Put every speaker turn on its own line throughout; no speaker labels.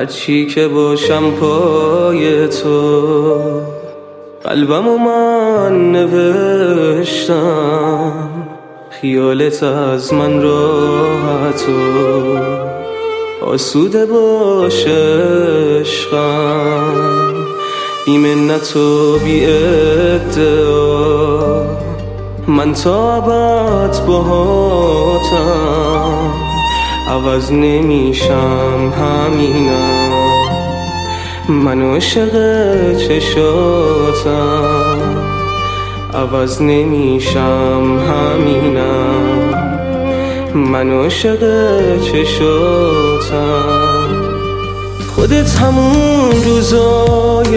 هرچی که باشم پای تو، قلبمو من نوشتم خیالت از من راحت و آسوده باشه عشقم، بی منت و بی ادعا، من تا ابد باهاتم، عوض نمیشم همینم، من عاشق چشاتم، عوض نمیشم همینم، من عاشق چشاتم. خودت همون روزای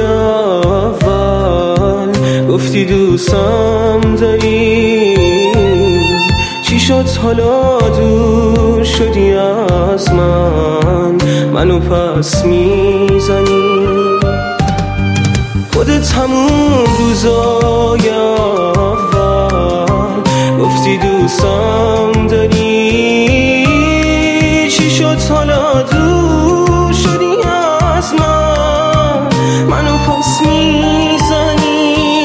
اول گفتی دوستم داری، چی شد حالا دور شدی از من، منو پس میزنی؟ خودت همون روزای اول گفتی دوستم داری، چی شد حالا دور شدی از من، منو پس میزنی؟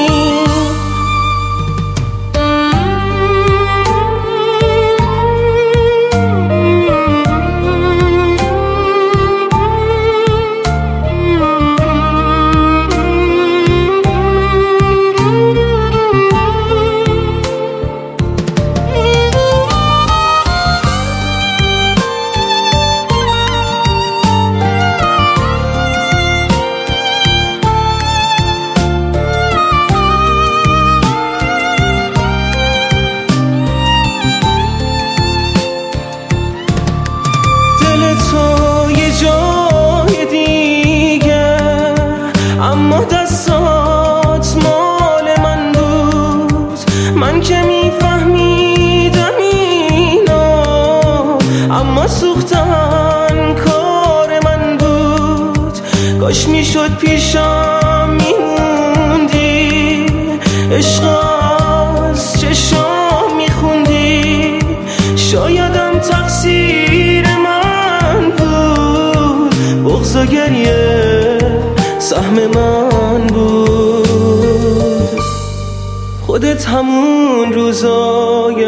اما دستات مال من بود، من که میفهمیدم اینا، اما سوختن کار من بود، کاش میشد پیشم میموندی، عشق از چشام میخوندی، شایدم تقصیر من بود، بغض و گریه سهم من بود. خودت همون روزای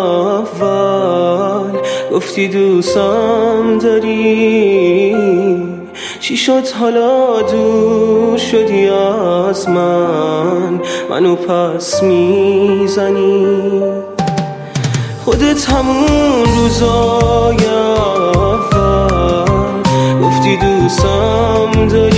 اول گفتی دوستم داری، چی شد حالا دور شدی از من، منو پس میزنی؟ خودت همون روزای اول گفتی دوستم داری،